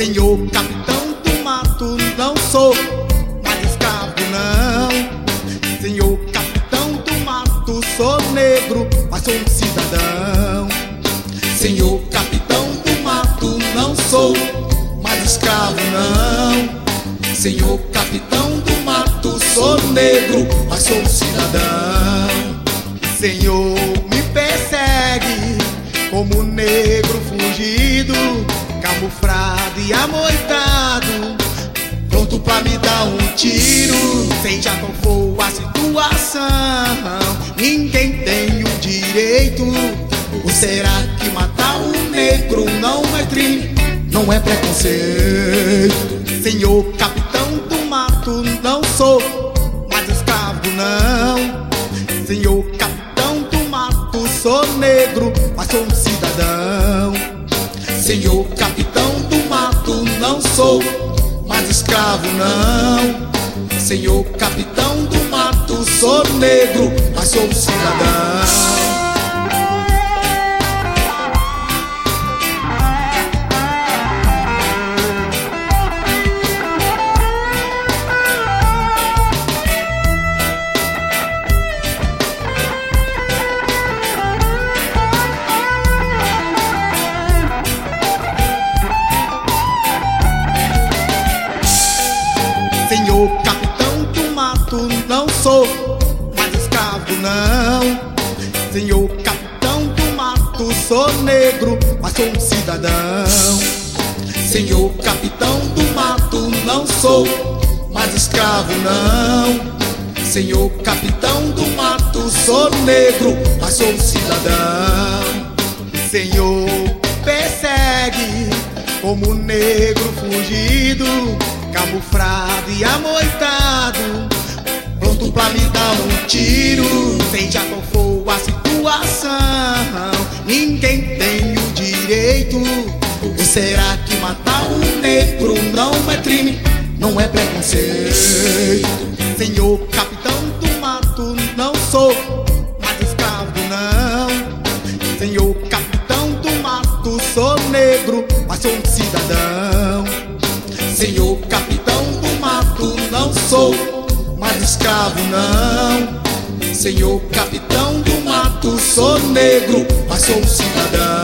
Senhor capitão do mato, não sou mais escravo não. Senhor capitão do mato, sou negro, mas sou um cidadão. Senhor capitão do mato, não sou mais escravo não. Senhor capitão do mato, sou negro, mas sou um cidadão. Senhor me persegue como negro fugido, camuflado e amoitado, pronto pra me dar um tiro. Seja qual for a situação, ninguém tem o direito. Ou será que matar um negro não é crime, não é preconceito? Senhor capitão do mato, não sou mais escravo não. Senhor capitão do mato, sou negro, mas sou um cidadão. Senhor capitão do mato, não sou mais escravo não. Senhor capitão do mato, sou negro, mas sou um cidadão. Senhor capitão do mato, não sou mais escravo não. Senhor capitão do mato, sou negro, mas sou um cidadão. Senhor capitão do mato, não sou mais escravo não. Senhor capitão do mato, sou negro, mas sou um cidadão. Senhor persegue como negro fugido, camuflado e amoitado, pronto pra me dar um tiro. Seja qual for a situação, ninguém tem o direito. Ou será que matar um negro não é crime, não é preconceito? Senhor capitão do mato, não sou mais escravo não. Senhor capitão do mato, sou negro, mas sou um cidadão. Senhor capitão do mato, não sou mais escravo não. Senhor capitão do mato, sou negro, mas sou um cidadão.